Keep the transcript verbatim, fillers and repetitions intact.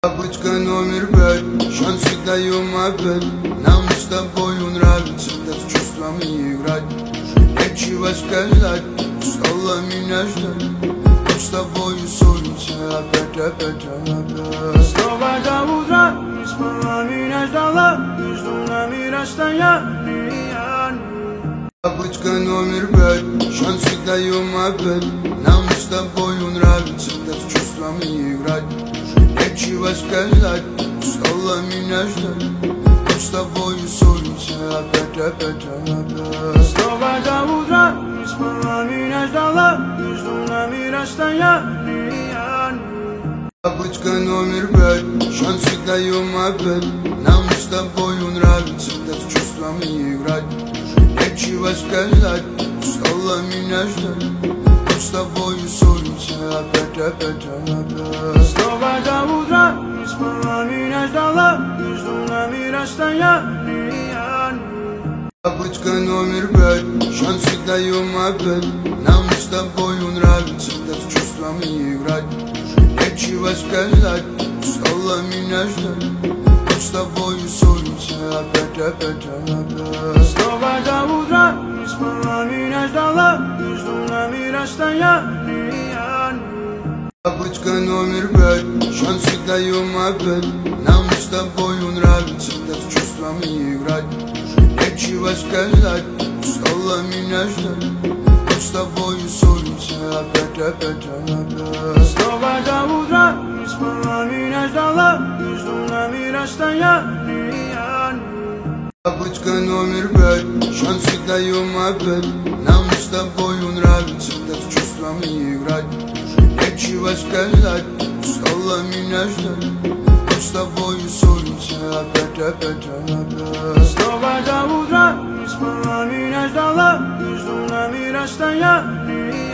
Бабочка номер пять, шансы даем опять. Нам с тобою нравится так с чувствами играть. Нечего сказать, устала меня ждать. Мы с тобою ссоримся опять, опять, опять. Снова до утра не спала, меня ждала. Между нами расстояние. Бабочка номер пять, шансы даем опять. Нам с тобою нравится так с чувствами играть. Нечего сказать, устала меня ждать. Мы с тобою ссоримся опять, опять, опять. Снова до утра не спала, меня ждала. Между нами расстояние. Бабочка номер пять, шансы даем опять. Нам с тобою нравится так с чувствами играть. Нечего сказать, устала меня ждать. Мы с тобою ссоримся опять, опять, опять. Снова до утра не спала, меня ждала. Между нами расстояние. Бабочка номер пять, шансы даем опять. Нам с тобою нравится так с чувствами играть. Нечего сказать, устала меня ждать. Мы с тобою ссоримся опять, опять, опять. Снова до утра не спала, меня ждала. Между нами расстояние. Бабочка номер пять, шансы даем опять. Нам с тобою нравится так с чувствами играть. Нечего сказать, устала меня ждать. Мы с тобою ссоримся опять, опять, опять. Снова до утра не спала, меня ждала. Между нами расстояние. Бабочка номер пять, шансы даем опять. Нам с тобою нравится так с чувствами играть. Нечего сказать, устала меня ждать. Мы с тобою ссоримся опять, опять, опять. Снова до утра не спала, меня ждала. Между нами расстояние.